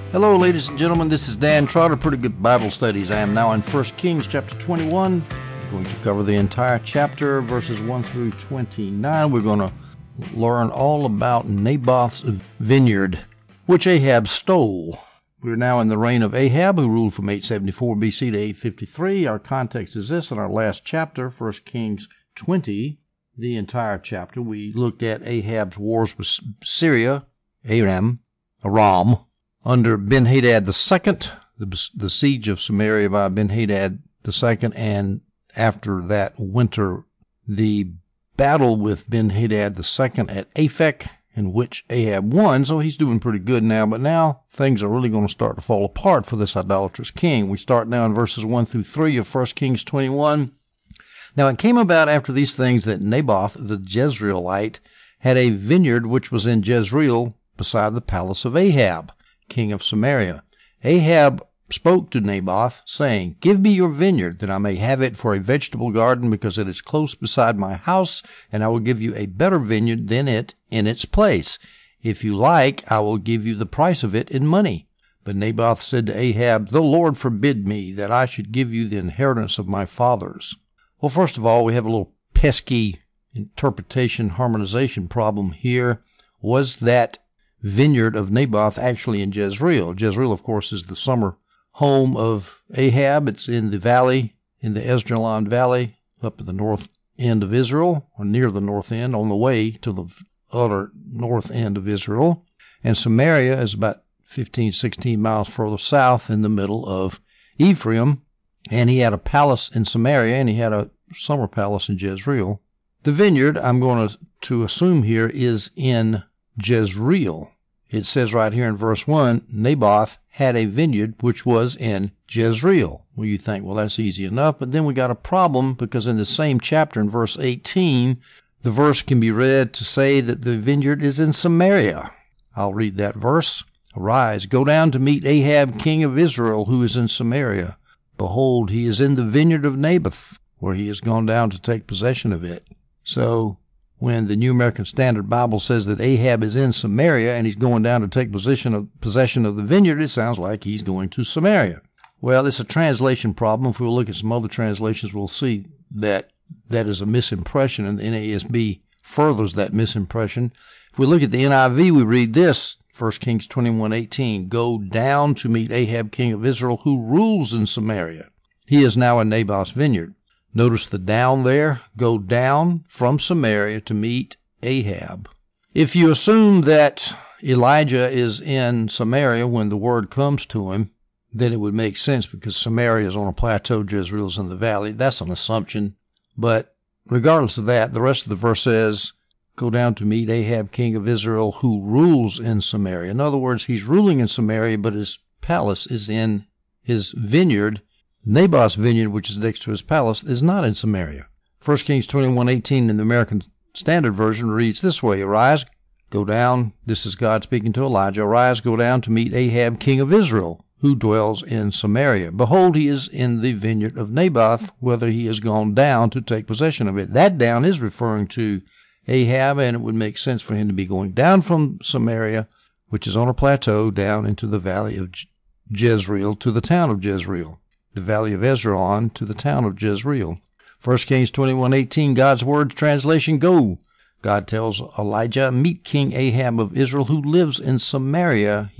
Hello, ladies and gentlemen. This is Dan Trotter, Pretty Good Bible Studies. I am now in 1 Kings chapter 21. I'm going to cover the entire chapter, verses 1 through 29. We're going to learn all about Naboth's vineyard, which Ahab stole. We're now in the reign of Ahab, who ruled from 874 BC to 853. Our context is this. In our last chapter, 1 Kings 20, the entire chapter, we looked at Ahab's wars with Syria, Aram, under Ben-Hadad II, the siege of Samaria by Ben-Hadad II, and after that winter, the battle with Ben-Hadad II at Aphek, in which Ahab won, so he's doing pretty good now, but now things are really going to start to fall apart for this idolatrous king. We start now in verses 1 through 3 of 1 Kings 21. Now it came about after these things that Naboth the Jezreelite had a vineyard which was in Jezreel beside the palace of Ahab, king of Samaria. Ahab spoke to Naboth, saying, "Give me your vineyard, that I may have it for a vegetable garden, because it is close beside my house, and I will give you a better vineyard than it in its place. If you like, I will give you the price of it in money." But Naboth said to Ahab, "The Lord forbid me that I should give you the inheritance of my fathers." Well, first of all, we have a little pesky interpretation harmonization problem here. Was that vineyard of Naboth actually in Jezreel? Jezreel, of course, is the summer home of Ahab. It's in the valley, in the Esdraelon Valley, up at the north end of Israel, or near the north end, on the way to the other north end of Israel. And Samaria is about 15, 16 miles further south in the middle of Ephraim. And he had a palace in Samaria, and he had a summer palace in Jezreel. The vineyard, I'm going to assume here, is in Jezreel. It says right here in verse 1, Naboth had a vineyard which was in Jezreel. Well, you think, well, that's easy enough, but then we got a problem, because in the same chapter in verse 18, the verse can be read to say that the vineyard is in Samaria. I'll read that verse. "Arise, go down to meet Ahab, king of Israel, who is in Samaria. Behold, he is in the vineyard of Naboth, where he has gone down to take possession of it." So when the New American Standard Bible says that Ahab is in Samaria and he's going down to take possession of the vineyard, it sounds like he's going to Samaria. Well, it's a translation problem. If we look at some other translations, we'll see that that is a misimpression, and the NASB furthers that misimpression. If we look at the NIV, we read this, 1 Kings 21:18, "Go down to meet Ahab, king of Israel, who rules in Samaria. He is now in Naboth's vineyard." Notice the down there. Go down from Samaria to meet Ahab. If you assume that Elijah is in Samaria when the word comes to him, then it would make sense, because Samaria is on a plateau, Jezreel is in the valley. That's an assumption. But regardless of that, the rest of the verse says, "Go down to meet Ahab, king of Israel, who rules in Samaria." In other words, he's ruling in Samaria, but his palace is in his vineyard. Naboth's vineyard, which is next to his palace, is not in Samaria. 1 Kings 21:18 in the American Standard Version reads this way, "Arise, go down," this is God speaking to Elijah, "Arise, go down to meet Ahab, king of Israel, who dwells in Samaria. Behold, he is in the vineyard of Naboth, whether he has gone down to take possession of it." That down is referring to Ahab, and it would make sense for him to be going down from Samaria, which is on a plateau, down into the valley of Jezreel, to the town of Jezreel. The valley of Esdraelon to the town of Jezreel. 1 Kings 21:18, God's Word translation, "Go." God tells Elijah, "Meet King Ahab of Israel, who lives in Samaria."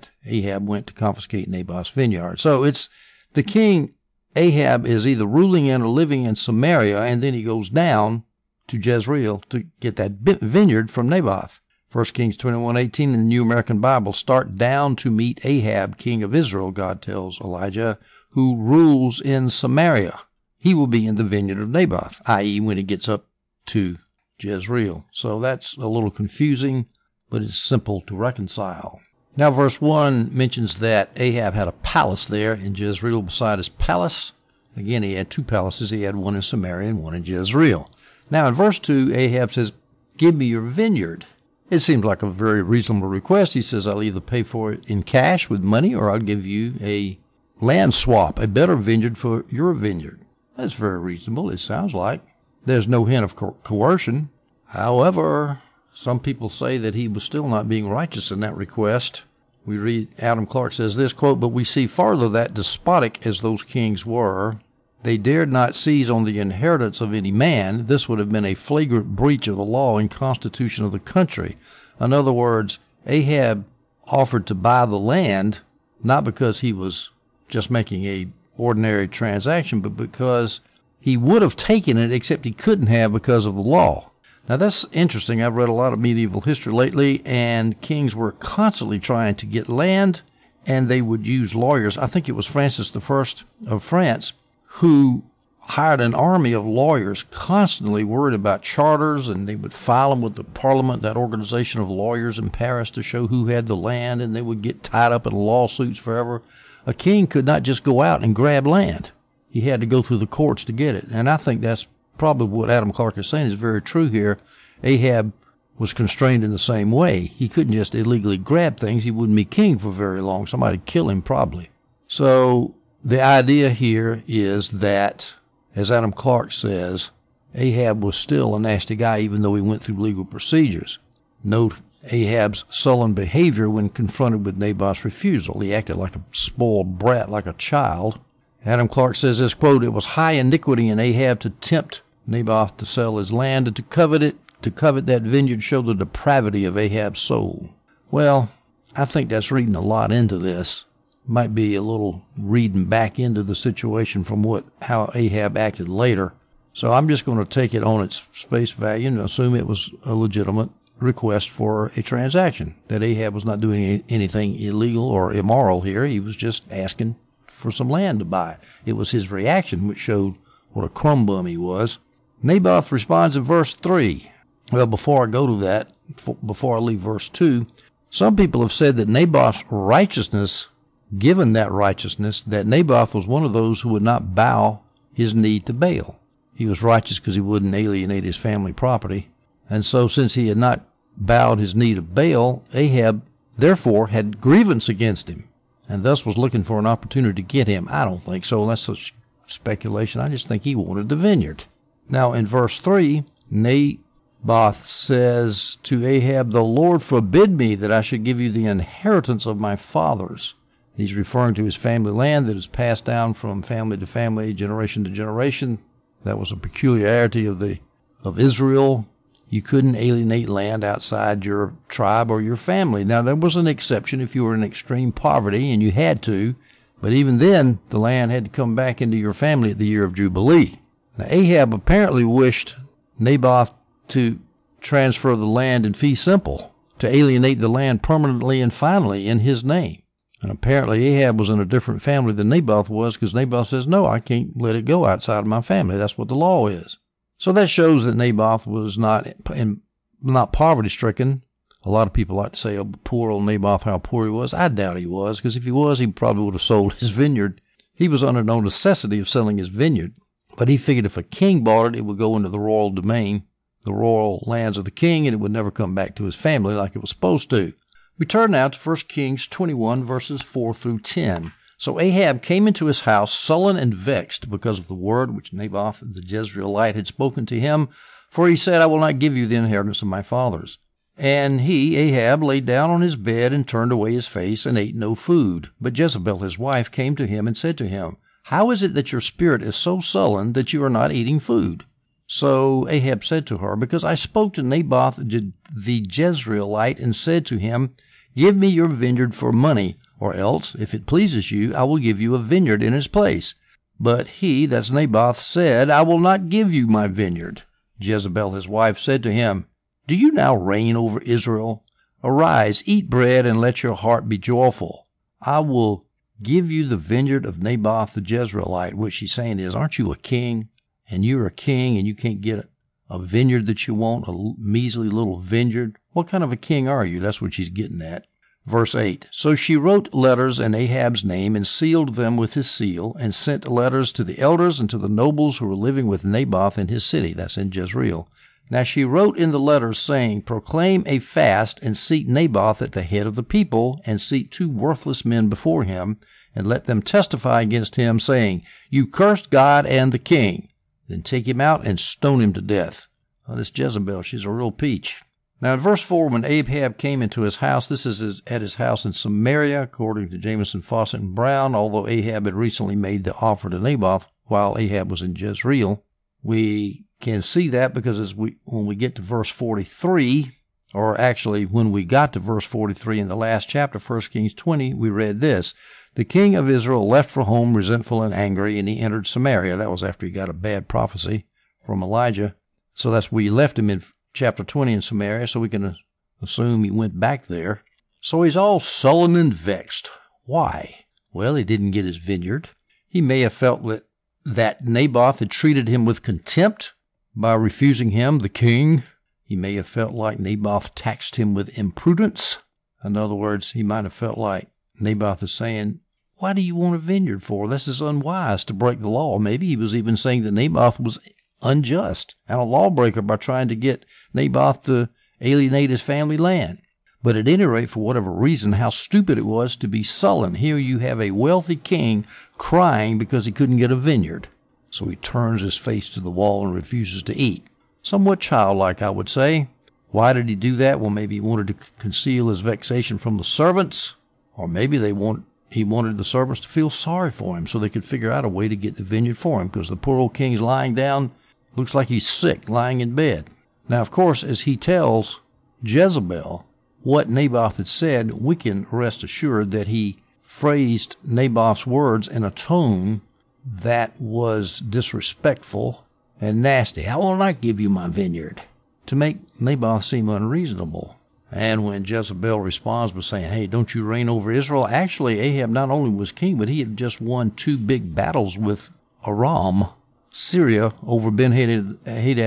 Ahab went to confiscate Naboth's vineyard. So it's the king, Ahab, is either ruling in or living in Samaria, and then he goes down to Jezreel to get that vineyard from Naboth. 1 Kings 21:18 in the New American Bible, "Start down to meet Ahab, king of Israel," God tells Elijah, "who rules in Samaria. He will be in the vineyard of Naboth," i.e. when he gets up to Jezreel. So that's a little confusing, but it's simple to reconcile. Now verse 1 mentions that Ahab had a palace there in Jezreel beside his palace. Again, he had two palaces. He had one in Samaria and one in Jezreel. Now in verse 2, Ahab says, "Give me your vineyard." It seems like a very reasonable request. He says, "I'll either pay for it in cash with money, or I'll give you a land swap, a better vineyard for your vineyard." That's very reasonable, it sounds like. There's no hint of coercion. However, some people say that he was still not being righteous in that request. We read, Adam Clarke says this, quote, "But we see farther that despotic as those kings were, they dared not seize on the inheritance of any man. This would have been a flagrant breach of the law and constitution of the country." In other words, Ahab offered to buy the land, not because he was just making a ordinary transaction, but because he would have taken it, except he couldn't have because of the law. Now that's interesting. I've read a lot of medieval history lately, and kings were constantly trying to get land, and they would use lawyers. I think it was Francis I of France who hired an army of lawyers constantly worried about charters, and they would file them with the Parliament, that organization of lawyers in Paris, to show who had the land, and they would get tied up in lawsuits forever. A king could not just go out and grab land. He had to go through the courts to get it. And I think that's probably what Adam Clarke is saying is very true here. Ahab was constrained in the same way. He couldn't just illegally grab things. He wouldn't be king for very long. Somebody'd kill him probably. So the idea here is that, as Adam Clarke says, Ahab was still a nasty guy even though he went through legal procedures. Note Ahab's sullen behavior when confronted with Naboth's refusal. He acted like a spoiled brat, like a child. Adam Clarke says this, quote, "It was high iniquity in Ahab to tempt Naboth to sell his land, and to covet that vineyard showed the depravity of Ahab's soul." Well, I think that's reading a lot into this. Might be a little reading back into the situation from how Ahab acted later. So I'm just going to take it on its face value and assume it was a legitimate request for a transaction, that Ahab was not doing anything illegal or immoral here. He was just asking for some land to buy. It was his reaction which showed what a crumb bum he was. Naboth responds in verse 3. Well, before I go to that, before I leave verse 2, some people have said that Naboth's righteousness, given that righteousness, that Naboth was one of those who would not bow his knee to Baal. He was righteous because he wouldn't alienate his family property. And so since he had not bowed his knee to Baal, Ahab therefore had grievance against him, and thus was looking for an opportunity to get him. I don't think so. That's such speculation. I just think he wanted the vineyard. Now in verse 3, Naboth says to Ahab, "The Lord forbid me that I should give you the inheritance of my fathers." He's referring to his family land that is passed down from family to family, generation to generation. That was a peculiarity of Israel. You couldn't alienate land outside your tribe or your family. Now, there was an exception if you were in extreme poverty and you had to, but even then, the land had to come back into your family at the year of Jubilee. Now, Ahab apparently wished Naboth to transfer the land in fee simple, to alienate the land permanently and finally in his name. And apparently Ahab was in a different family than Naboth was, because Naboth says, "No, I can't let it go outside of my family. That's what the law is." So that shows that Naboth was not poverty-stricken. A lot of people like to say, "Oh, poor old Naboth, how poor he was." I doubt he was, because if he was, he probably would have sold his vineyard. He was under no necessity of selling his vineyard, but he figured if a king bought it, it would go into the royal domain, the royal lands of the king, and it would never come back to his family like it was supposed to. We turn now to 1 Kings 21, verses 4 through 10. "So Ahab came into his house sullen and vexed because of the word which Naboth the Jezreelite had spoken to him, for he said, 'I will not give you the inheritance of my fathers.' And he, Ahab, lay down on his bed and turned away his face and ate no food. But Jezebel his wife came to him and said to him, 'How is it that your spirit is so sullen that you are not eating food?' So Ahab said to her, 'Because I spoke to Naboth the Jezreelite and said to him, Give me your vineyard for money, or else, if it pleases you, I will give you a vineyard in its place.' But he," that's Naboth, "said, 'I will not give you my vineyard.' Jezebel his wife said to him, 'Do you now reign over Israel? Arise, eat bread, and let your heart be joyful. I will give you the vineyard of Naboth the Jezreelite," which she's saying is, aren't you a king? And you're a king, and you can't get a vineyard that you want, a measly little vineyard. What kind of a king are you? That's what she's getting at. Verse 8, "So she wrote letters in Ahab's name and sealed them with his seal, and sent letters to the elders and to the nobles who were living with Naboth in his city," that's in Jezreel. "Now she wrote in the letters, saying, Proclaim a fast, and seat Naboth at the head of the people, and seat 2 worthless men before him, and let them testify against him, saying, You cursed God and the king. Then take him out and stone him to death." Oh, this Jezebel, she's a real peach. Now in verse 4, when Ahab came into his house, this is at his house in Samaria, according to Jameson, Fawcett, and Brown, although Ahab had recently made the offer to Naboth while Ahab was in Jezreel. We can see that because when we get to verse 43, or actually when we got to verse 43 in the last chapter, 1 Kings 20, we read this. The king of Israel left for home resentful and angry, and he entered Samaria. That was after he got a bad prophecy from Elijah. So we left him in chapter 20 in Samaria, so we can assume he went back there. So he's all sullen and vexed. Why? Well, he didn't get his vineyard. He may have felt that Naboth had treated him with contempt by refusing him, the king. He may have felt like Naboth taxed him with imprudence. In other words, he might have felt like Naboth is saying, why do you want a vineyard for? This is unwise to break the law. Maybe he was even saying that Naboth was unjust and a lawbreaker by trying to get Naboth to alienate his family land. But at any rate, for whatever reason, how stupid it was to be sullen. Here you have a wealthy king crying because he couldn't get a vineyard. So he turns his face to the wall and refuses to eat. Somewhat childlike, I would say. Why did he do that? Well, maybe he wanted to conceal his vexation from the servants, or maybe he wanted the servants to feel sorry for him so they could figure out a way to get the vineyard for him, because the poor old king's lying down, looks like he's sick, lying in bed. Now, of course, as he tells Jezebel what Naboth had said, we can rest assured that he phrased Naboth's words in a tone that was disrespectful and nasty. How will I give you my vineyard? To make Naboth seem unreasonable. And when Jezebel responds by saying, hey, don't you reign over Israel? Actually, Ahab not only was king, but he had just won 2 big battles with Aram, Syria, over Ben-Hadad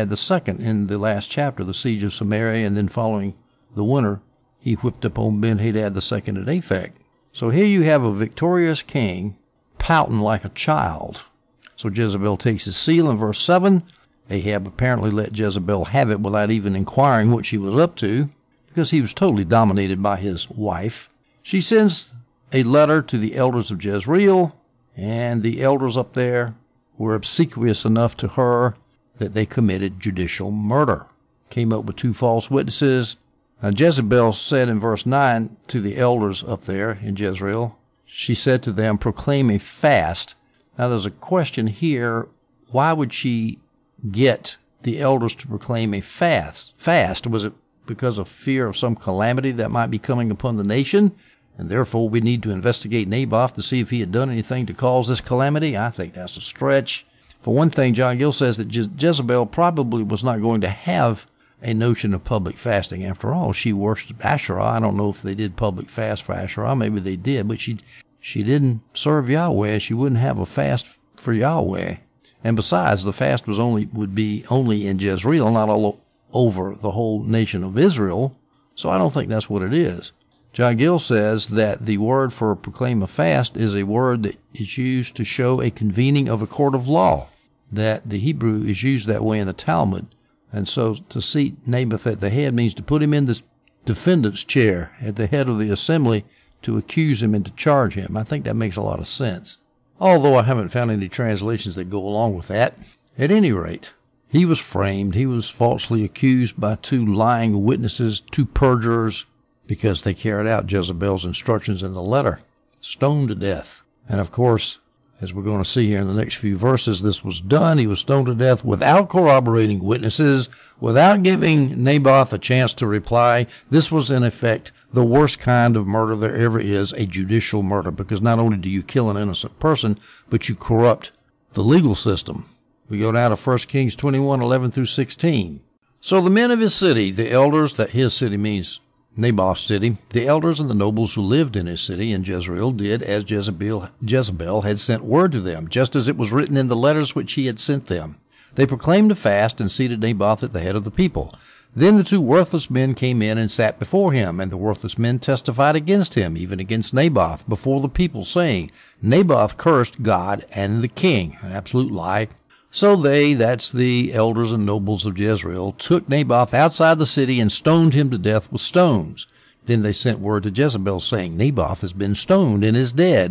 II in the last chapter, the siege of Samaria, and then following the winter, he whipped upon Ben-Hadad II at Aphek. So here you have a victorious king pouting like a child. So Jezebel takes his seal in verse 7. Ahab apparently let Jezebel have it without even inquiring what she was up to, because he was totally dominated by his wife. She sends a letter to the elders of Jezreel, and the elders up there were obsequious enough to her that they committed judicial murder. Came up with 2 false witnesses. Now Jezebel said in verse 9 to the elders up there in Jezreel, she said to them, proclaim a fast. Now there's a question here. Why would she get the elders to proclaim a fast? Was it because of fear of some calamity that might be coming upon the nation, and therefore we need to investigate Naboth to see if he had done anything to cause this calamity? I think that's a stretch. For one thing, John Gill says that Jezebel probably was not going to have a notion of public fasting. After all, she worshipped Asherah. I don't know if they did public fast for Asherah. Maybe they did, but she didn't serve Yahweh. She wouldn't have a fast for Yahweh. And besides, the fast would be only in Jezreel, not all over the whole nation of Israel. So I don't think that's what it is. John Gill says that the word for proclaim a fast is a word that is used to show a convening of a court of law, that the Hebrew is used that way in the Talmud. And so to seat Naboth at the head means to put him in the defendant's chair at the head of the assembly to accuse him and to charge him. I think that makes a lot of sense, although I haven't found any translations that go along with that. At any rate, he was framed. He was falsely accused by 2 lying witnesses, 2 perjurers, because they carried out Jezebel's instructions in the letter. Stoned to death. And of course, as we're going to see here in the next few verses, this was done. He was stoned to death without corroborating witnesses, without giving Naboth a chance to reply. This was, in effect, the worst kind of murder there ever is, a judicial murder, because not only do you kill an innocent person, but you corrupt the legal system. We go down to 1 Kings 21:11 through 16. So the men of his city, the elders, that his city means Naboth's city, the elders and the nobles who lived in his city in Jezreel did as Jezebel had sent word to them, just as it was written in the letters which he had sent them. They proclaimed a fast and seated Naboth at the head of the people. Then the 2 worthless men came in and sat before him, and the worthless men testified against him, even against Naboth, before the people, saying, Naboth cursed God and the king. An absolute lie. So they, that's the elders and nobles of Jezreel, took Naboth outside the city and stoned him to death with stones. Then they sent word to Jezebel, saying, Naboth has been stoned and is dead.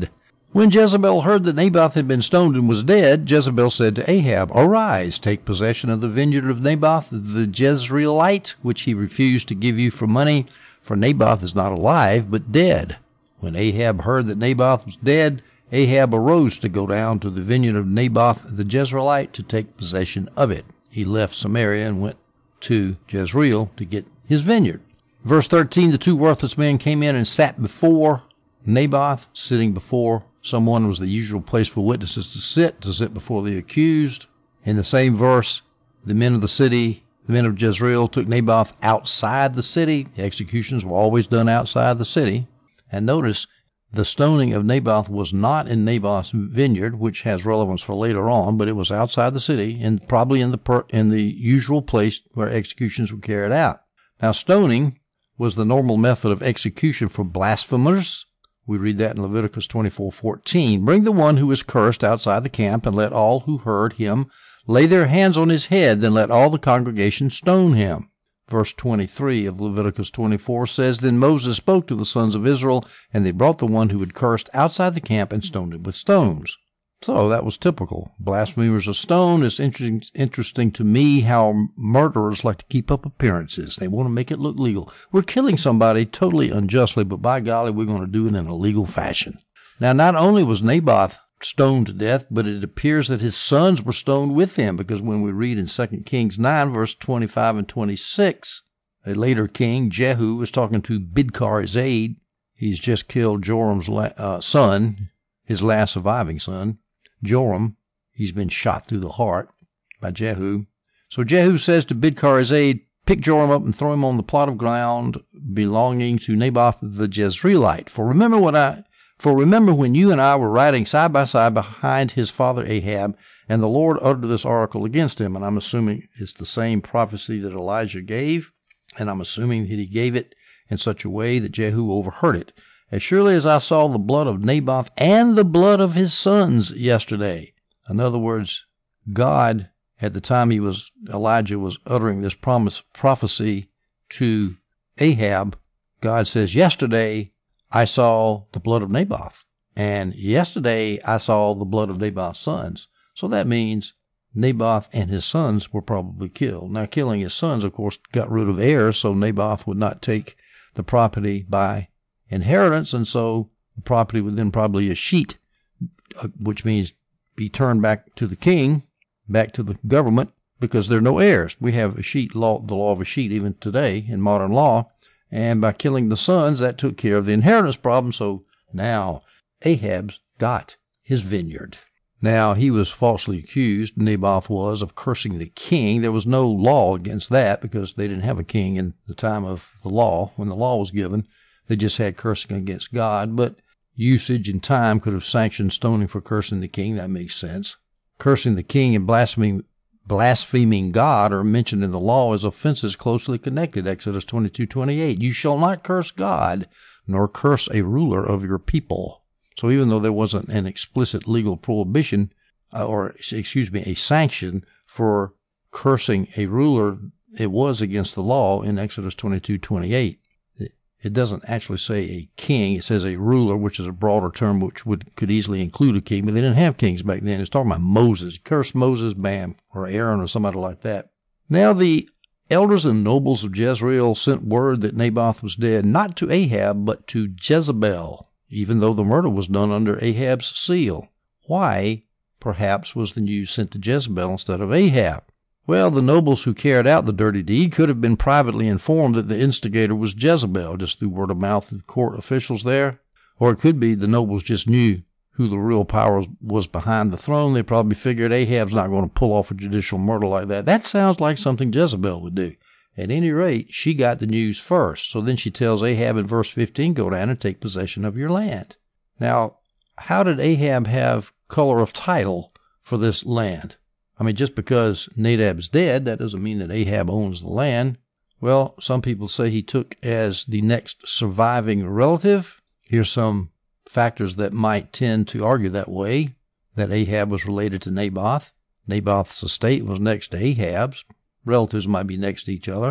When Jezebel heard that Naboth had been stoned and was dead, Jezebel said to Ahab, "Arise, take possession of the vineyard of Naboth the Jezreelite, which he refused to give you for money, for Naboth is not alive, but dead." When Ahab heard that Naboth was dead, Ahab arose to go down to the vineyard of Naboth the Jezreelite to take possession of it. He left Samaria and went to Jezreel to get his vineyard. Verse 13, the two worthless men came in and sat before Naboth. Sitting before someone was the usual place for witnesses to sit before the accused. In the same verse, the men of the city, the men of Jezreel, took Naboth outside the city. The executions were always done outside the city. And notice, the stoning of Naboth was not in Naboth's vineyard, which has relevance for later on, but it was outside the city and probably in the usual place where executions were carried out. Now, stoning was the normal method of execution for blasphemers. We read that in Leviticus 24:14. Bring the one who is cursed outside the camp, and let all who heard him lay their hands on his head, then let all the congregation stone him. Verse 23 of Leviticus 24 says, Then Moses spoke to the sons of Israel, and they brought the one who had cursed outside the camp and stoned him with stones. So that was typical. Blasphemers are stoned. It's interesting to me how murderers like to keep up appearances. They want to make it look legal. We're killing somebody totally unjustly, but by golly, we're going to do it in a legal fashion. Now, not only was Naboth stoned to death, but it appears that his sons were stoned with him, because when we read in 2 Kings 9, verse 25 and 26, a later king, Jehu, was talking to Bidkar his aide. He's just killed Joram's son, his last surviving son. Joram, he's been shot through the heart by Jehu. So Jehu says to Bidkar his aide, Pick Joram up and throw him on the plot of ground belonging to Naboth the Jezreelite. For remember when you and I were riding side by side behind his father Ahab, and the Lord uttered this oracle against him. And I'm assuming it's the same prophecy that Elijah gave, and I'm assuming that he gave it in such a way that Jehu overheard it. As surely as I saw the blood of Naboth and the blood of his sons yesterday. In other words, God, at the time Elijah was uttering this prophecy to Ahab, God says, yesterday I saw the blood of Naboth, and yesterday I saw the blood of Naboth's sons. So that means Naboth and his sons were probably killed. Now, killing his sons, of course, got rid of heirs, so Naboth would not take the property by inheritance, and so the property would then probably escheat, which means be turned back to the king, back to the government, because there are no heirs. We have escheat law, the law of escheat, even today in modern law. And by killing the sons, that took care of the inheritance problem. So now Ahab's got his vineyard. Now, he was falsely accused, Naboth was, of cursing the king. There was no law against that because they didn't have a king in the time of the law. When the law was given, they just had cursing against God. But usage and time could have sanctioned stoning for cursing the king. That makes sense. Cursing the king and blaspheming God are mentioned in the law as offenses closely connected. Exodus 22:28. You shall not curse God, nor curse a ruler of your people. So even though there wasn't an explicit legal prohibition, a sanction for cursing a ruler, it was against the law in Exodus 22:28. It doesn't actually say a king. It says a ruler, which is a broader term which could easily include a king, but they didn't have kings back then. It's talking about Moses. Curse Moses, bam, or Aaron or somebody like that. Now the elders and nobles of Jezreel sent word that Naboth was dead, not to Ahab, but to Jezebel, even though the murder was done under Ahab's seal. Why, perhaps, was the news sent to Jezebel instead of Ahab? Well, the nobles who carried out the dirty deed could have been privately informed that the instigator was Jezebel, just through word of mouth of court officials there. Or it could be the nobles just knew who the real power was behind the throne. They probably figured Ahab's not going to pull off a judicial murder like that. That sounds like something Jezebel would do. At any rate, she got the news first. So then she tells Ahab in verse 15, go down and take possession of your land. Now, how did Ahab have color of title for this land? I mean, just because Nadab's dead, that doesn't mean that Ahab owns the land. Well, some people say he took as the next surviving relative. Here's some factors that might tend to argue that way, that Ahab was related to Naboth. Naboth's estate was next to Ahab's. Relatives might be next to each other.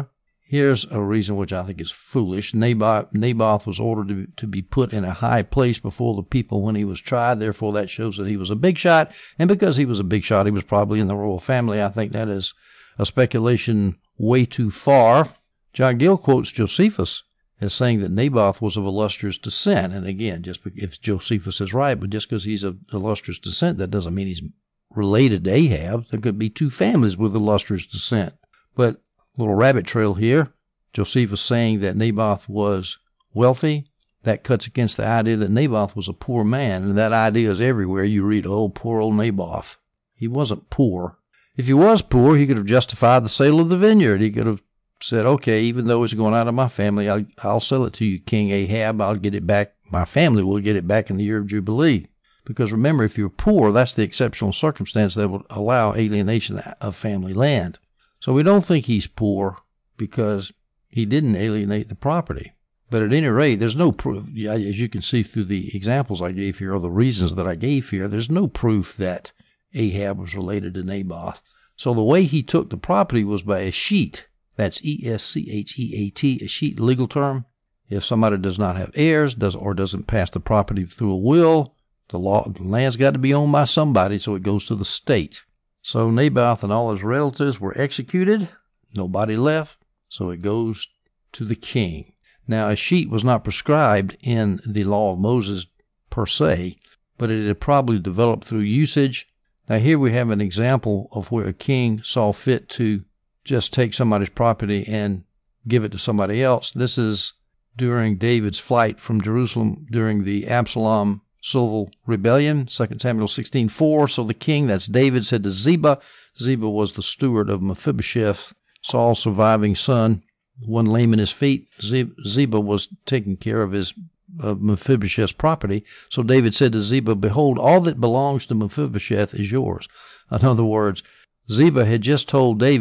Here's a reason which I think is foolish. Naboth was ordered to be put in a high place before the people when he was tried. Therefore, that shows that he was a big shot. And because he was a big shot, he was probably in the royal family. I think that is a speculation way too far. John Gill quotes Josephus as saying that Naboth was of illustrious descent. And again, just if Josephus is right, but just because he's of illustrious descent, that doesn't mean he's related to Ahab. There could be two families with illustrious descent. But little rabbit trail here. Josephus saying that Naboth was wealthy. That cuts against the idea that Naboth was a poor man. And that idea is everywhere. You read, oh, poor old Naboth. He wasn't poor. If he was poor, he could have justified the sale of the vineyard. He could have said, okay, even though it's going out of my family, I'll sell it to you, King Ahab. I'll get it back. My family will get it back in the year of Jubilee. Because remember, if you're poor, that's the exceptional circumstance that would allow alienation of family land. So we don't think he's poor because he didn't alienate the property. But at any rate, there's no proof, as you can see through the examples I gave here or the reasons that I gave here, there's no proof that Ahab was related to Naboth. So the way he took the property was by a sheet. That's E-S-C-H-E-A-T, a sheet, legal term. If somebody does not have heirs or doesn't pass the property through a will, the land's got to be owned by somebody, so it goes to the state. So Naboth and all his relatives were executed. Nobody left. So it goes to the king. Now, a sheet was not prescribed in the law of Moses per se, but it had probably developed through usage. Now, here we have an example of where a king saw fit to just take somebody's property and give it to somebody else. This is during David's flight from Jerusalem during the Absalom civil rebellion, 2 Samuel 16:4. So the king, that's David, said to Ziba. Ziba was the steward of Mephibosheth, Saul's surviving son, one lame in his feet. Ziba was taking care of Mephibosheth's property. So David said to Ziba, behold, all that belongs to Mephibosheth is yours. In other words, Ziba had just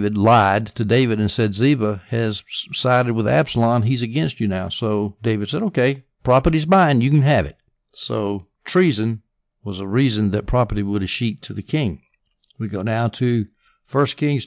lied to David and said, Ziba has sided with Absalom. He's against you now. So David said, okay, property's mine. You can have it. So treason was a reason that property would escheat to the king. We go now to 1 Kings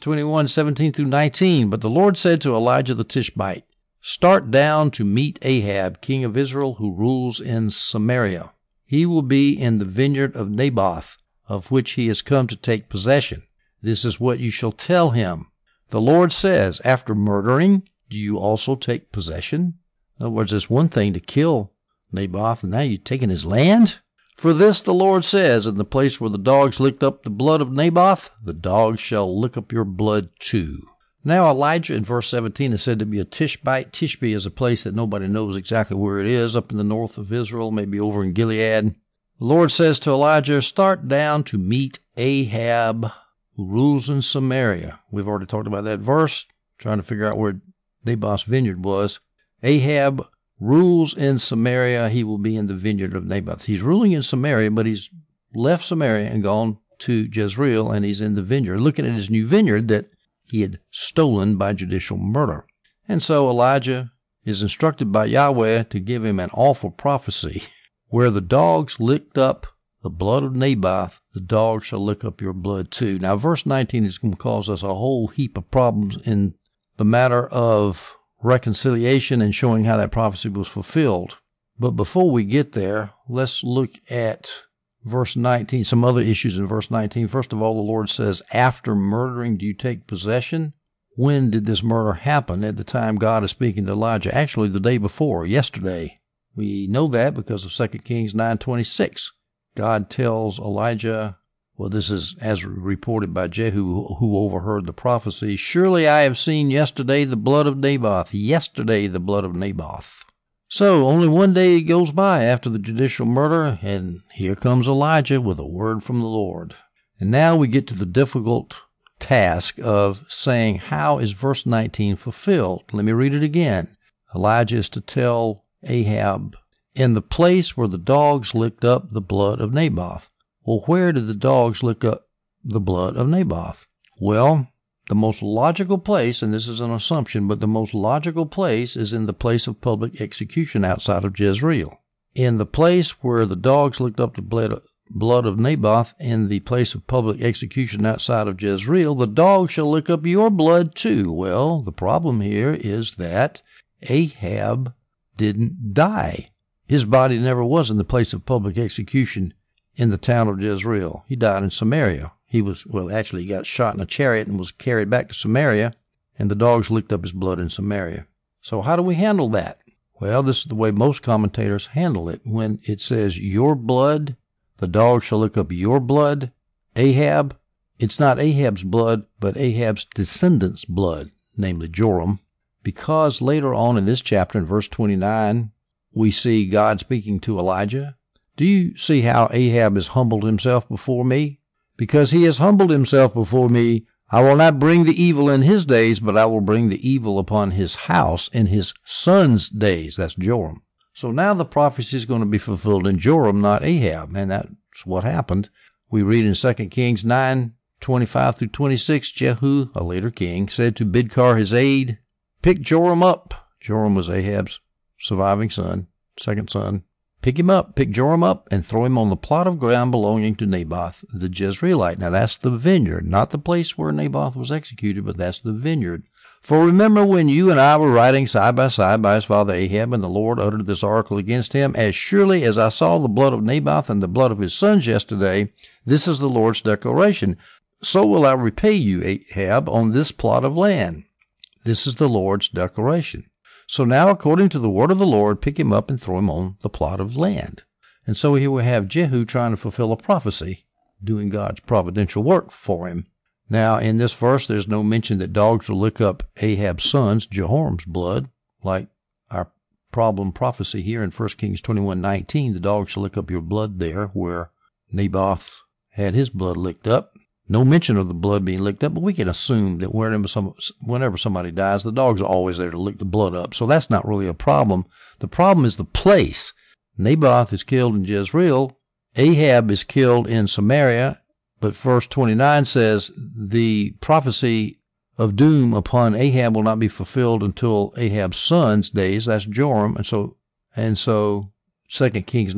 21:17-19. But the Lord said to Elijah the Tishbite, start down to meet Ahab, king of Israel, who rules in Samaria. He will be in the vineyard of Naboth, of which he has come to take possession. This is what you shall tell him. The Lord says, after murdering, do you also take possession? In other words, it's one thing to kill Naboth, and now you're taking his land? For this the Lord says, in the place where the dogs licked up the blood of Naboth, the dogs shall lick up your blood too. Now Elijah in verse 17 is said to be a Tishbite. Tishbe is a place that nobody knows exactly where it is, up in the north of Israel, maybe over in Gilead. The Lord says to Elijah, start down to meet Ahab, who rules in Samaria. We've already talked about that verse, trying to figure out where Naboth's vineyard was. Ahab rules in Samaria. He will be in the vineyard of Naboth. He's ruling in Samaria, but he's left Samaria and gone to Jezreel, and he's in the vineyard, looking at his new vineyard that he had stolen by judicial murder. And so Elijah is instructed by Yahweh to give him an awful prophecy. Where the dogs licked up the blood of Naboth, the dogs shall lick up your blood too. Now, verse 19 is going to cause us a whole heap of problems in the matter of reconciliation and showing how that prophecy was fulfilled. But before we get there, let's look at verse 19, some other issues in verse 19. First of all, the Lord says, after murdering, do you take possession? When did this murder happen? At the time God is speaking to Elijah. Actually, the day before, yesterday. We know that because of 2 Kings 9:26. God tells Elijah, well, this is as reported by Jehu, who overheard the prophecy, surely I have seen yesterday the blood of Naboth, yesterday the blood of Naboth. So only one day goes by after the judicial murder, and here comes Elijah with a word from the Lord. And now we get to the difficult task of saying, how is verse 19 fulfilled? Let me read it again. Elijah is to tell Ahab, in the place where the dogs licked up the blood of Naboth. Well, where did the dogs lick up the blood of Naboth? Well, the most logical place, and this is an assumption, but the most logical place is in the place of public execution outside of Jezreel. In the place where the dogs licked up the blood of Naboth in the place of public execution outside of Jezreel, the dog shall lick up your blood too. Well, the problem here is that Ahab didn't die. His body never was in the place of public execution in the town of Jezreel. He died in Samaria. He got shot in a chariot and was carried back to Samaria, and the dogs licked up his blood in Samaria. So how do we handle that? Well, this is the way most commentators handle it. When it says your blood, the dog shall lick up your blood, Ahab, it's not Ahab's blood, but Ahab's descendants' blood, namely Joram, because later on in this chapter, in verse 29, we see God speaking to Elijah. Do you see how Ahab has humbled himself before me? Because he has humbled himself before me, I will not bring the evil in his days, but I will bring the evil upon his house in his son's days. That's Joram. So now the prophecy is going to be fulfilled in Joram, not Ahab, and that's what happened. We read in 2 Kings 9:25 through 26, Jehu, a later king, said to Bidkar his aide, pick Joram up. Joram was Ahab's surviving son, second son. Pick Joram up, and throw him on the plot of ground belonging to Naboth the Jezreelite. Now that's the vineyard, not the place where Naboth was executed, but that's the vineyard. For remember when you and I were riding side by his father Ahab, and the Lord uttered this oracle against him, as surely as I saw the blood of Naboth and the blood of his sons yesterday, this is the Lord's declaration. So will I repay you, Ahab, on this plot of land. This is the Lord's declaration. So now, according to the word of the Lord, pick him up and throw him on the plot of land. And so here we have Jehu trying to fulfill a prophecy, doing God's providential work for him. Now, in this verse, there's no mention that dogs will lick up Ahab's sons, Jehoram's blood, like our problem prophecy here in 1 Kings 21:19. The dogs shall lick up your blood there, where Naboth had his blood licked up. No mention of the blood being licked up, but we can assume that whenever somebody dies, the dogs are always there to lick the blood up. So that's not really a problem. The problem is the place. Naboth is killed in Jezreel. Ahab is killed in Samaria. But verse 29 says the prophecy of doom upon Ahab will not be fulfilled until Ahab's son's days. That's Joram. And so 2 Kings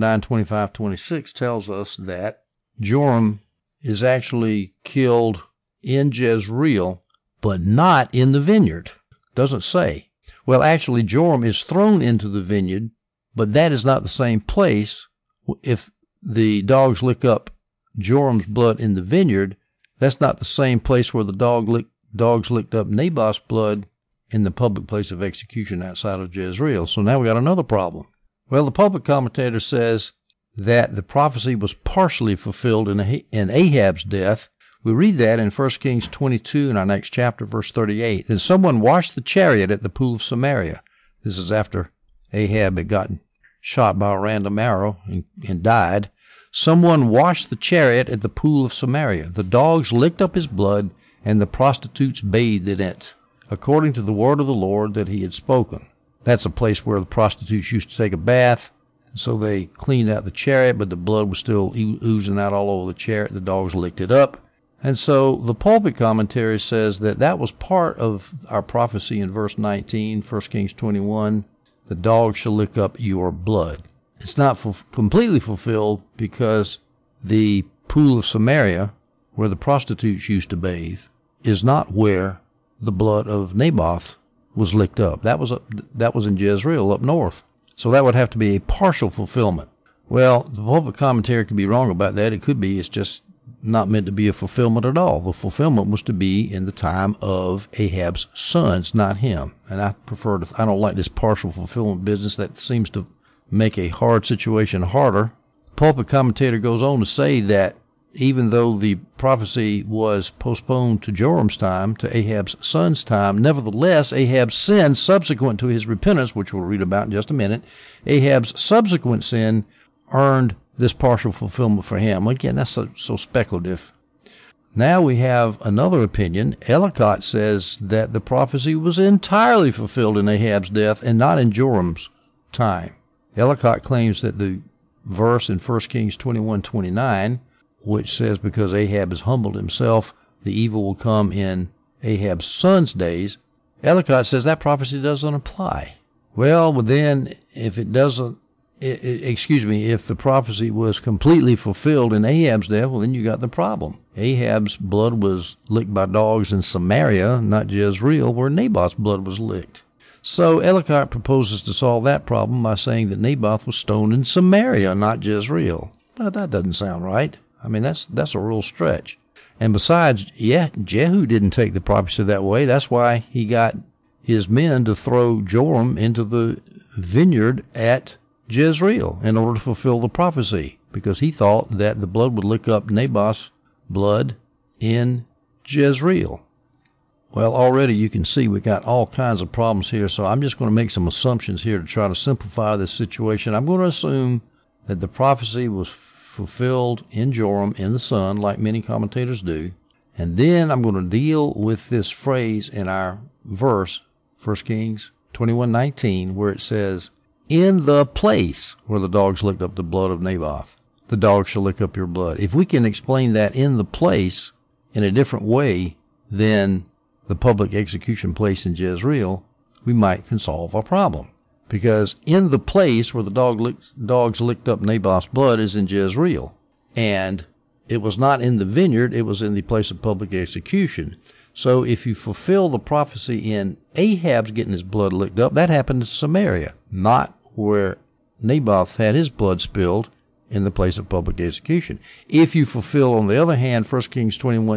9:25-26 tells us that Joram is actually killed in Jezreel, but not in the vineyard. Doesn't say. Well, actually, Joram is thrown into the vineyard, but that is not the same place. If the dogs lick up Joram's blood in the vineyard, that's not the same place where the dogs licked up Naboth's blood in the public place of execution outside of Jezreel. So now we got another problem. Well, the public commentator says that the prophecy was partially fulfilled in Ahab's death. We read that in 1 Kings 22 in our next chapter, verse 38. Then someone washed the chariot at the pool of Samaria. This is after Ahab had gotten shot by a random arrow and died. Someone washed the chariot at the pool of Samaria. The dogs licked up his blood, and the prostitutes bathed in it, according to the word of the Lord that he had spoken. That's a place where the prostitutes used to take a bath. So they cleaned out the chariot, but the blood was still oozing out all over the chariot. The dogs licked it up. And so the pulpit commentary says that was part of our prophecy in verse 19, 1 Kings 21, the dog shall lick up your blood. It's not completely fulfilled because the pool of Samaria, where the prostitutes used to bathe, is not where the blood of Naboth was licked up. That was in Jezreel up north. So that would have to be a partial fulfillment. Well, the pulpit commentary could be wrong about that. It could be it's just not meant to be a fulfillment at all. The fulfillment was to be in the time of Ahab's sons, not him. And I don't like this partial fulfillment business. That seems to make a hard situation harder. The pulpit commentator goes on to say that even though the prophecy was postponed to Joram's time, to Ahab's son's time, nevertheless, Ahab's sin subsequent to his repentance, which we'll read about in just a minute, Ahab's subsequent sin earned this partial fulfillment for him. Again, that's so speculative. Now we have another opinion. Ellicott says that the prophecy was entirely fulfilled in Ahab's death and not in Joram's time. Ellicott claims that the verse in 1 Kings 21:29, which says, because Ahab has humbled himself, the evil will come in Ahab's son's days. Ellicott says that prophecy doesn't apply. Well, then, if it doesn't, if the prophecy was completely fulfilled in Ahab's death, well, then you got the problem. Ahab's blood was licked by dogs in Samaria, not Jezreel, where Naboth's blood was licked. So Ellicott proposes to solve that problem by saying that Naboth was stoned in Samaria, not Jezreel. But that doesn't sound right. I mean, that's a real stretch. And besides, Jehu didn't take the prophecy that way. That's why he got his men to throw Joram into the vineyard at Jezreel in order to fulfill the prophecy, because he thought that the blood would lick up Naboth's blood in Jezreel. Well, already you can see we got all kinds of problems here, so I'm just going to make some assumptions here to try to simplify this situation. I'm going to assume that the prophecy was fulfilled in Joram in the son, like many commentators do, and then I'm going to deal with this phrase in our verse, 1 Kings 21:19, where it says, in the place where the dogs licked up the blood of Naboth, the dogs shall lick up your blood. If we can explain that in the place in a different way than the public execution place in Jezreel, we might can solve our problem. Because in the place where the dogs licked up Naboth's blood is in Jezreel. And it was not in the vineyard, it was in the place of public execution. So if you fulfill the prophecy in Ahab's getting his blood licked up, that happened in Samaria, not where Naboth had his blood spilled in the place of public execution. If you fulfill, on the other hand, 1 Kings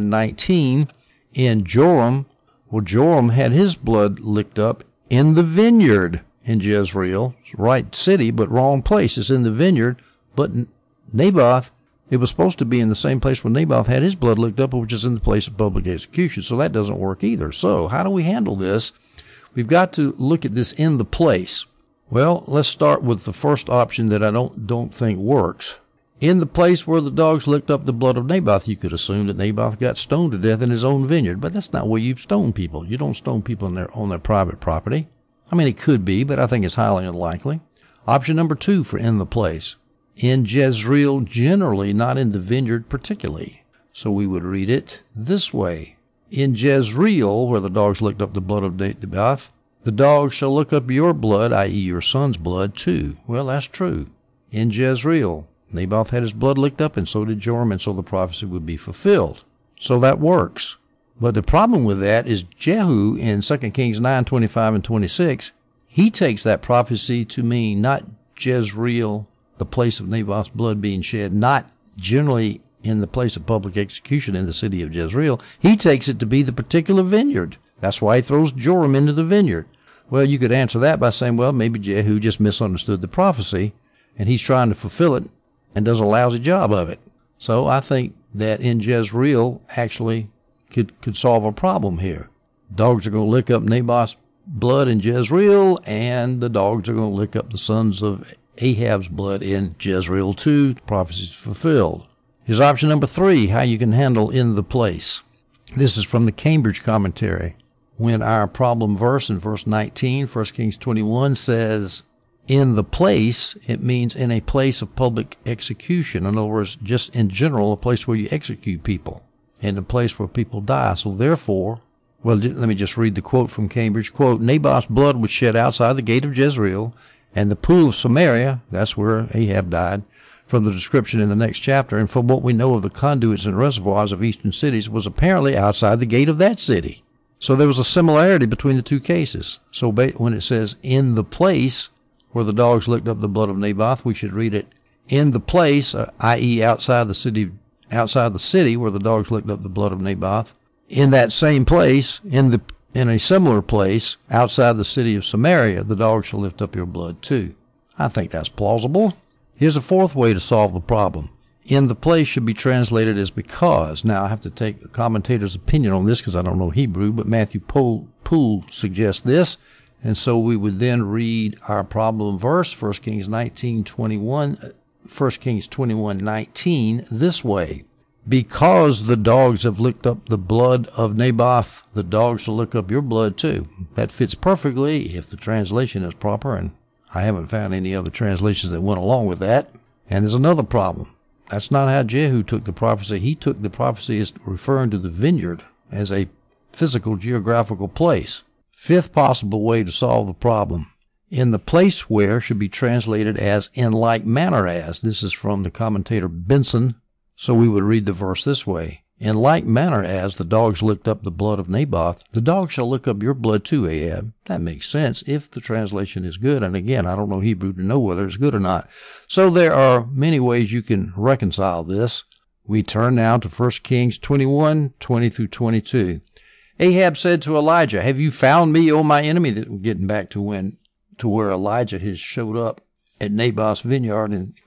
21:19, in Joram, well, Joram had his blood licked up in the vineyard in Jezreel, right city, but wrong place. It's in the vineyard, but Naboth, it was supposed to be in the same place where Naboth had his blood licked up, which is in the place of public execution. So that doesn't work either. So how do we handle this? We've got to look at this in the place. Well, let's start with the first option that I don't think works. In the place where the dogs licked up the blood of Naboth, you could assume that Naboth got stoned to death in his own vineyard, but that's not where you stone people. You don't stone people on their private property. I mean, it could be, but I think it's highly unlikely. Option number 2 for in the place. In Jezreel generally, not in the vineyard particularly. So we would read it this way. In Jezreel, where the dogs licked up the blood of Naboth, the dogs shall lick up your blood, i.e. your son's blood, too. Well, that's true. In Jezreel, Naboth had his blood licked up, and so did Joram, and so the prophecy would be fulfilled. So that works. But the problem with that is Jehu in 2 Kings 9:25 and 26, he takes that prophecy to mean not Jezreel, the place of Naboth's blood being shed, not generally in the place of public execution in the city of Jezreel. He takes it to be the particular vineyard. That's why he throws Joram into the vineyard. Well, you could answer that by saying, well, maybe Jehu just misunderstood the prophecy, and he's trying to fulfill it and does a lousy job of it. So I think that in Jezreel actually could solve a problem here. Dogs are going to lick up Naboth's blood in Jezreel, and the dogs are going to lick up the sons of Ahab's blood in Jezreel too. The prophecy is fulfilled. Here's option number 3, how you can handle in the place. This is from the Cambridge commentary. When our problem verse in verse 19, 1 Kings 21 says, in the place, it means in a place of public execution. In other words, just in general, a place where you execute people, and a place where people die. So therefore, well, let me just read the quote from Cambridge. Quote, Naboth's blood was shed outside the gate of Jezreel, and the pool of Samaria, that's where Ahab died, from the description in the next chapter, and from what we know of the conduits and reservoirs of eastern cities, was apparently outside the gate of that city. So there was a similarity between the two cases. So when it says in the place where the dogs licked up the blood of Naboth, we should read it in the place, i.e. outside the city where the dogs licked up the blood of Naboth. In that same place, in a similar place, outside the city of Samaria, the dogs shall lift up your blood too. I think that's plausible. Here's a fourth way to solve the problem. In the place should be translated as because. Now, I have to take a commentator's opinion on this because I don't know Hebrew, but Matthew Poole suggests this. And so we would then read our problem verse, 1 Kings 21:19, this way. Because the dogs have licked up the blood of Naboth, the dogs shall lick up your blood too. That fits perfectly if the translation is proper, and I haven't found any other translations that went along with that. And there's another problem. That's not how Jehu took the prophecy. He took the prophecy as referring to the vineyard as a physical geographical place. Fifth possible way to solve the problem. In the place where should be translated as in like manner as. This is from the commentator Benson. So we would read the verse this way. In like manner as the dogs licked up the blood of Naboth, the dogs shall lick up your blood too, Ahab. That makes sense if the translation is good. And again, I don't know Hebrew to know whether it's good or not. So there are many ways you can reconcile this. We turn now to 1 Kings 21, 20 through 22. Ahab said to Elijah, have you found me, O my enemy? That we're getting back to where Elijah has showed up at Naboth's vineyard and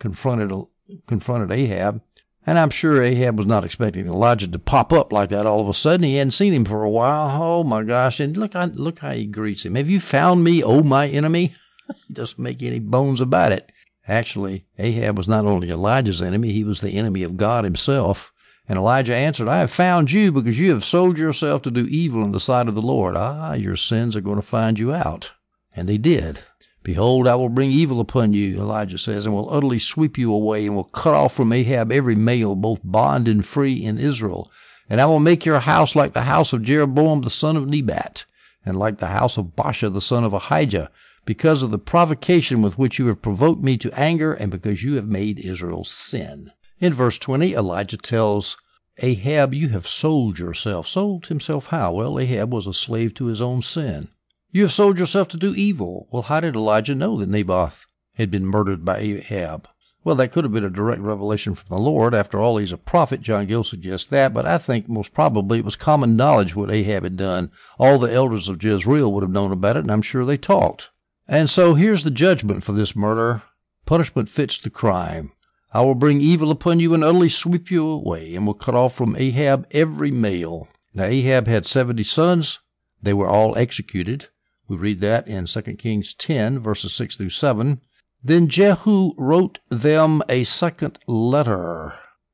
confronted Ahab. And I'm sure Ahab was not expecting Elijah to pop up like that all of a sudden. He hadn't seen him for a while. Oh, my gosh. And look how he greets him. Have you found me, O my enemy? He doesn't make any bones about it. Actually, Ahab was not only Elijah's enemy, he was the enemy of God himself. And Elijah answered, I have found you because you have sold yourself to do evil in the sight of the Lord. Your sins are going to find you out. And they did. Behold, I will bring evil upon you, Elijah says, and will utterly sweep you away, and will cut off from Ahab every male, both bond and free, in Israel. And I will make your house like the house of Jeroboam the son of Nebat, and like the house of Baasha the son of Ahijah, because of the provocation with which you have provoked me to anger, and because you have made Israel sin. In verse 20, Elijah tells Ahab, you have sold yourself. Sold himself how? Well, Ahab was a slave to his own sin. You have sold yourself to do evil. Well, how did Elijah know that Naboth had been murdered by Ahab? Well, that could have been a direct revelation from the Lord. After all, he's a prophet. John Gill suggests that, but I think most probably it was common knowledge what Ahab had done. All the elders of Jezreel would have known about it, and I'm sure they talked. And so here's the judgment for this murder. Punishment fits the crime. I will bring evil upon you and utterly sweep you away, and will cut off from Ahab every male. Now, Ahab had 70 sons. They were all executed. We read that in 2 Kings 10, verses 6 through 7. Then Jehu wrote them a second letter.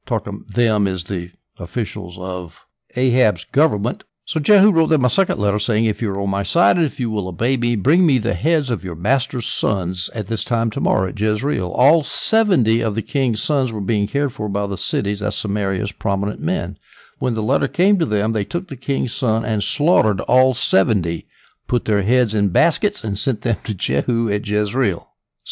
Them is the officials of Ahab's government. So Jehu wrote them a second letter saying, if you are on my side and if you will obey me, bring me the heads of your master's sons at this time tomorrow at Jezreel. All 70 of the king's sons were being cared for by the cities, that's Samaria's prominent men. When the letter came to them, they took the king's son and slaughtered all 70, put their heads in baskets, and sent them to Jehu at Jezreel.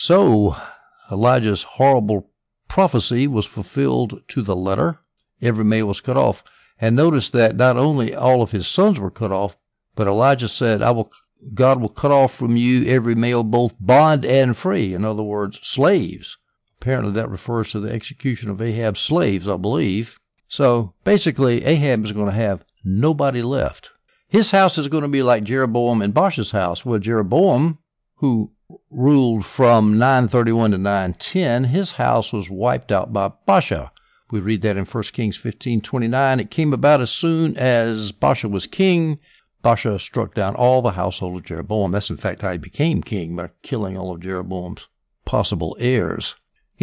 So Elijah's horrible prophecy was fulfilled to the letter. Every male was cut off. And notice that not only all of his sons were cut off, but Elijah said, God will cut off from you every male, both bond and free. In other words, slaves. Apparently that refers to the execution of Ahab's slaves, I believe. So basically, Ahab is going to have nobody left. His house is going to be like Jeroboam and Baasha's house. Well, Jeroboam, who ruled from 931 to 910, his house was wiped out by Baasha. We read that in 1 Kings 15:29. It came about as soon as Baasha was king. Baasha struck down all the household of Jeroboam. That's in fact how he became king, by killing all of Jeroboam's possible heirs.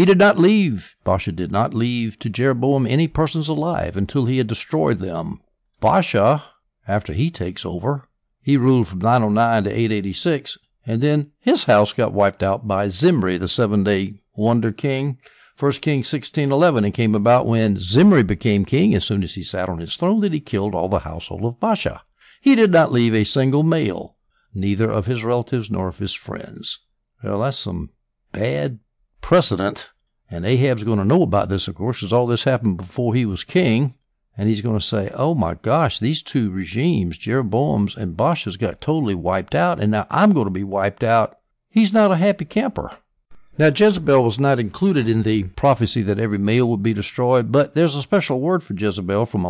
Baasha did not leave to Jeroboam any persons alive until he had destroyed them. Baasha, after he takes over, he ruled from 909 to 886, and then his house got wiped out by Zimri, the 7-day wonder king. 1 Kings 16:11, it came about when Zimri became king, as soon as he sat on his throne, that he killed all the household of Baasha. He did not leave a single male, neither of his relatives nor of his friends. Well, that's some bad precedent, and Ahab's going to know about this, of course, because all this happened before he was king. And he's going to say, oh my gosh, these two regimes, Jeroboam's and Baasha's, got totally wiped out, and now I'm going to be wiped out. He's not a happy camper. Now, Jezebel was not included in the prophecy that every male would be destroyed, but there's a special word for Jezebel from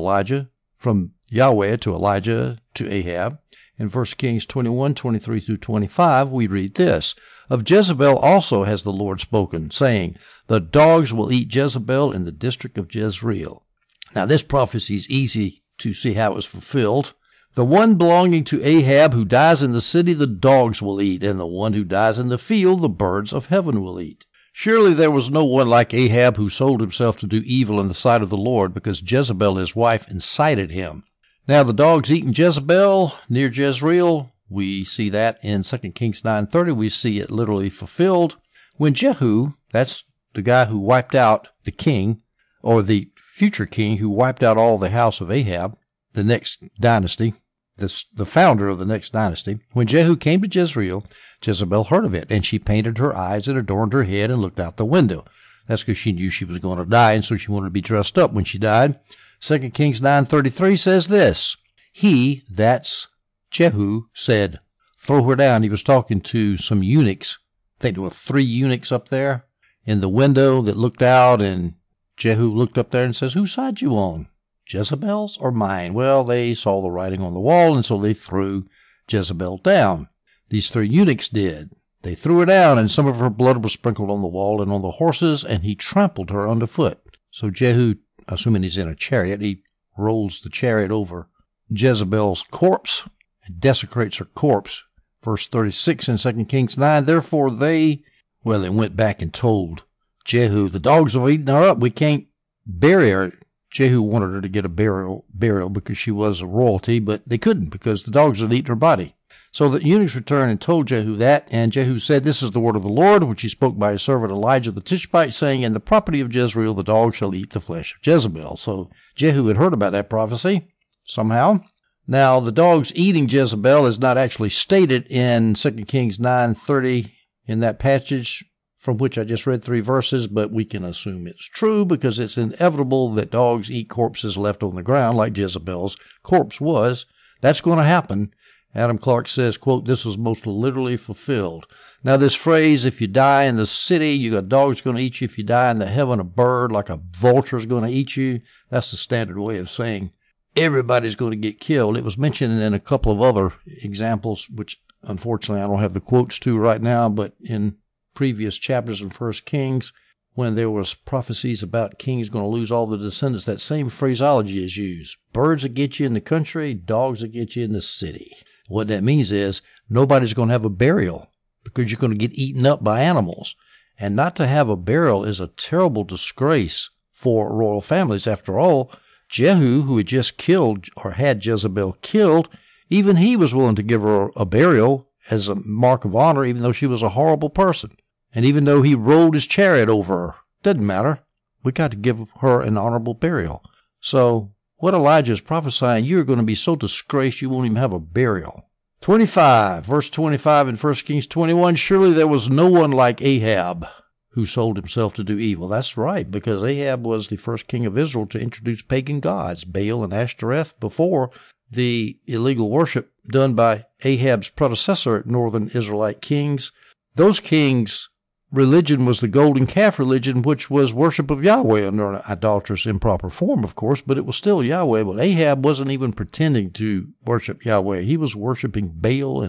Yahweh to Elijah to Ahab. In 1 Kings 21, 23 through 25, we read this. Of Jezebel also has the Lord spoken, saying, the dogs will eat Jezebel in the district of Jezreel. Now, this prophecy is easy to see how it was fulfilled. The one belonging to Ahab who dies in the city, the dogs will eat, and the one who dies in the field, the birds of heaven will eat. Surely there was no one like Ahab who sold himself to do evil in the sight of the Lord, because Jezebel, his wife, incited him. Now, the dogs eating Jezebel near Jezreel, we see that in 2 Kings 9:30. We see it literally fulfilled. When Jehu, that's the guy who wiped out the king, or the future king who wiped out all the house of Ahab, the next dynasty, the founder of the next dynasty. When Jehu came to Jezreel, Jezebel heard of it, and she painted her eyes and adorned her head and looked out the window. That's because she knew she was going to die, and so she wanted to be dressed up when she died. 2 Kings 9:33 says this, He, that's Jehu, said, throw her down. He was talking to some eunuchs. I think there were 3 eunuchs up there in the window that looked out, and Jehu looked up there and says, whose side you on? Jezebel's or mine? Well, they saw the writing on the wall, and so they threw Jezebel down. These 3 eunuchs did. They threw her down, and some of her blood was sprinkled on the wall and on the horses, and he trampled her underfoot. So Jehu, assuming he's in a chariot, he rolls the chariot over Jezebel's corpse and desecrates her corpse. Verse 36 in 2 Kings 9, therefore they went back and told Jehu, the dogs have eaten her up. We can't bury her. Jehu wanted her to get a burial because she was a royalty, but they couldn't because the dogs had eaten her body. So the eunuchs returned and told Jehu that, and Jehu said, this is the word of the Lord, which he spoke by his servant Elijah the Tishbite, saying, in the property of Jezreel the dogs shall eat the flesh of Jezebel. So Jehu had heard about that prophecy somehow. Now, the dogs eating Jezebel is not actually stated in 2 Kings 9:30 in that passage from which I just read 3 verses, but we can assume it's true because it's inevitable that dogs eat corpses left on the ground like Jezebel's corpse was. That's going to happen. Adam Clarke says, quote, this was most literally fulfilled. Now, this phrase, if you die in the city, you got dogs going to eat you. If you die in the heaven, a bird like a vulture is going to eat you. That's the standard way of saying everybody's going to get killed. It was mentioned in a couple of other examples, which unfortunately I don't have the quotes to right now, but in previous chapters in 1 Kings, when there was prophecies about kings going to lose all the descendants, that same phraseology is used. Birds will get you in the country, dogs will get you in the city. What that means is nobody's going to have a burial because you're going to get eaten up by animals. And not to have a burial is a terrible disgrace for royal families. After all, Jehu, who had just killed or had Jezebel killed, even he was willing to give her a burial as a mark of honor, even though she was a horrible person. And even though he rolled his chariot over her, doesn't matter. We got to give her an honorable burial. So what Elijah is prophesying, you're going to be so disgraced you won't even have a burial. 25, verse 25 in 1 Kings 21, surely there was no one like Ahab who sold himself to do evil. That's right, because Ahab was the first king of Israel to introduce pagan gods, Baal and Ashtoreth, before the illegal worship done by Ahab's predecessor, northern Israelite kings. Those kings' religion was the golden calf religion, which was worship of Yahweh under an idolatrous, improper form, of course, but it was still Yahweh. But Ahab wasn't even pretending to worship Yahweh. He was worshiping Baal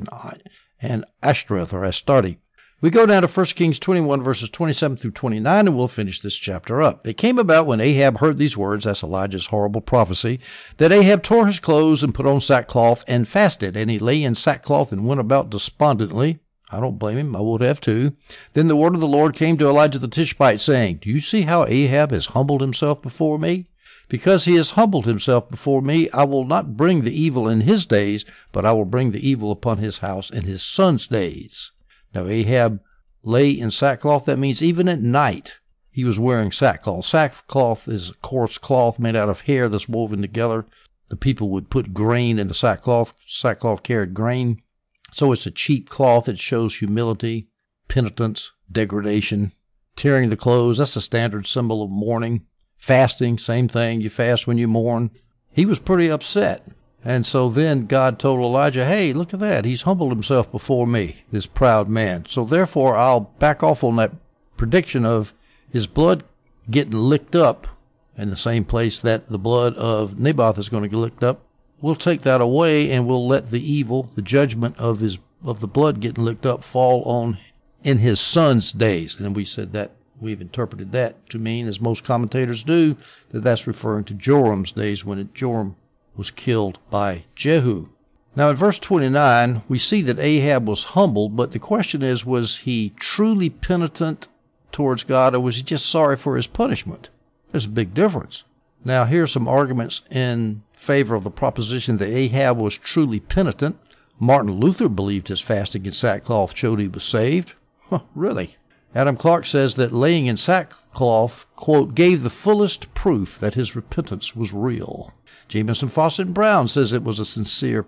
and Ashtoreth or Astarte. We go down to 1 Kings 21, verses 27 through 29, and we'll finish this chapter up. It came about when Ahab heard these words, that's Elijah's horrible prophecy, that Ahab tore his clothes and put on sackcloth and fasted, and he lay in sackcloth and went about despondently. I don't blame him. I would have too. Then the word of the Lord came to Elijah the Tishbite, saying, do you see how Ahab has humbled himself before me? Because he has humbled himself before me, I will not bring the evil in his days, but I will bring the evil upon his house in his son's days. Now Ahab lay in sackcloth. That means even at night he was wearing sackcloth. Sackcloth is a coarse cloth made out of hair that's woven together. The people would put grain in the sackcloth. Sackcloth carried grain. So it's a cheap cloth. It shows humility, penitence, degradation. Tearing the clothes, that's a standard symbol of mourning. Fasting, same thing. You fast when you mourn. He was pretty upset. And so then God told Elijah, hey, look at that. He's humbled himself before me, this proud man. So therefore, I'll back off on that prediction of his blood getting licked up in the same place that the blood of Naboth is going to get licked up. We'll take that away and we'll let the evil, the judgment of the blood getting licked up fall on in his son's days. And we said that we've interpreted that to mean, as most commentators do, that that's referring to Joram's days when Joram was killed by Jehu. Now in verse 29, we see that Ahab was humbled, but the question is, was he truly penitent towards God, or was he just sorry for his punishment? There's a big difference. Now here's some arguments in favor of the proposition that Ahab was truly penitent. Martin Luther believed his fasting in sackcloth showed he was saved. Really? Adam Clarke says that laying in sackcloth, quote, gave the fullest proof that his repentance was real. Jamieson, Fausset, and Brown says it was a sincere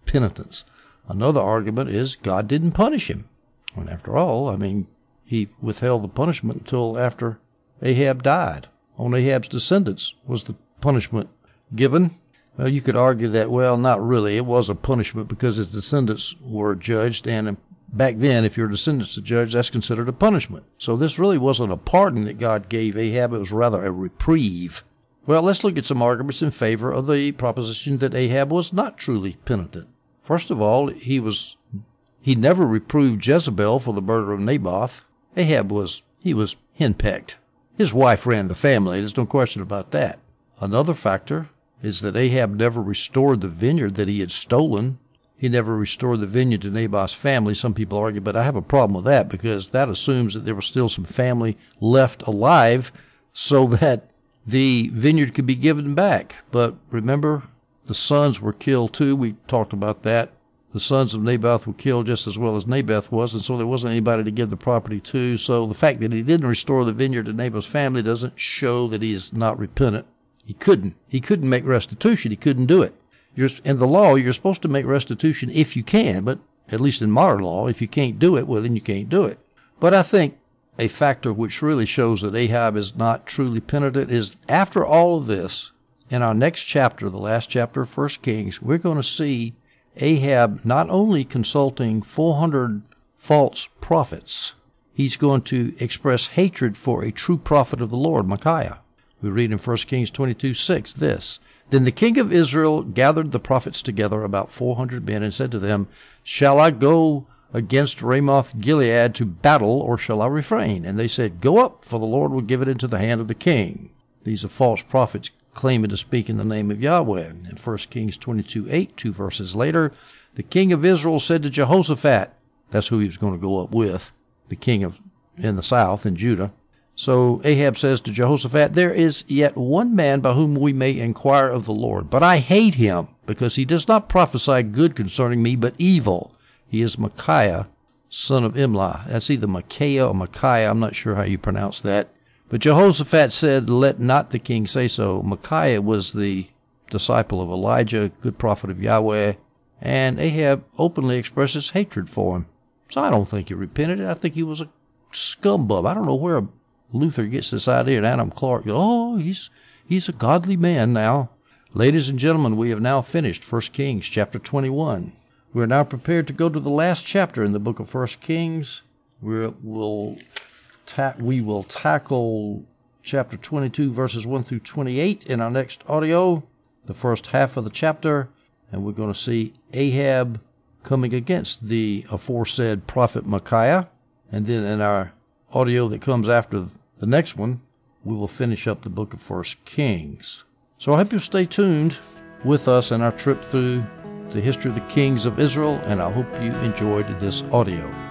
penitence. Another argument is God didn't punish him. And after all, he withheld the punishment until after Ahab died. On Ahab's descendants was the punishment given. Well, you could argue that, well, not really. It was a punishment because his descendants were judged, and back then, if your descendants are judged, that's considered a punishment. So this really wasn't a pardon that God gave Ahab. It was rather a reprieve. Well, let's look at some arguments in favor of the proposition that Ahab was not truly penitent. First of all, he never reproved Jezebel for the murder of Naboth. Ahab was henpecked. His wife ran the family. There's no question about that. Another factor is that Ahab never restored the vineyard that he had stolen. He never restored the vineyard to Naboth's family. Some people argue, but I have a problem with that because that assumes that there was still some family left alive so that the vineyard could be given back. But remember, the sons were killed too. We talked about that. The sons of Naboth were killed just as well as Naboth was, and so there wasn't anybody to give the property to. So the fact that he didn't restore the vineyard to Naboth's family doesn't show that he is not repentant. He couldn't make restitution. He couldn't do it. In the law, you're supposed to make restitution if you can, but at least in modern law, if you can't do it, well, then you can't do it. But I think a factor which really shows that Ahab is not truly penitent is after all of this, in our next chapter, the last chapter of 1 Kings, we're going to see Ahab not only consulting 400 false prophets, he's going to express hatred for a true prophet of the Lord, Micaiah. We read in 1 Kings 22:6 this, Then the king of Israel gathered the prophets together, about 400 men, and said to them, Shall I go against Ramoth Gilead to battle, or shall I refrain? And they said, Go up, for the Lord will give it into the hand of the king. These are false prophets claiming to speak in the name of Yahweh. In 1 Kings 22:8, 2 verses later, the king of Israel said to Jehoshaphat, that's who he was going to go up with, the king in the south, in Judah. So Ahab says to Jehoshaphat, There is yet one man by whom we may inquire of the Lord, but I hate him, because he does not prophesy good concerning me, but evil. He is Micaiah, son of Imlah. That's either Micaiah or Micaiah. I'm not sure how you pronounce that. But Jehoshaphat said, Let not the king say so. Micaiah was the disciple of Elijah, good prophet of Yahweh, and Ahab openly expresses hatred for him. So I don't think he repented. I think he was a scumbag. I don't know where Luther gets this idea, and Adam Clark, he's a godly man now. Ladies and gentlemen, we have now finished 1 Kings chapter 21. We are now prepared to go to the last chapter in the book of 1 Kings. We will tackle chapter 22, verses 1 through 28 in our next audio, the first half of the chapter, and we're going to see Ahab coming against the aforesaid prophet Micaiah. And then in our audio that comes after the next one, we will finish up the book of 1 Kings. So I hope you'll stay tuned with us in our trip through the history of the kings of Israel, and I hope you enjoyed this audio.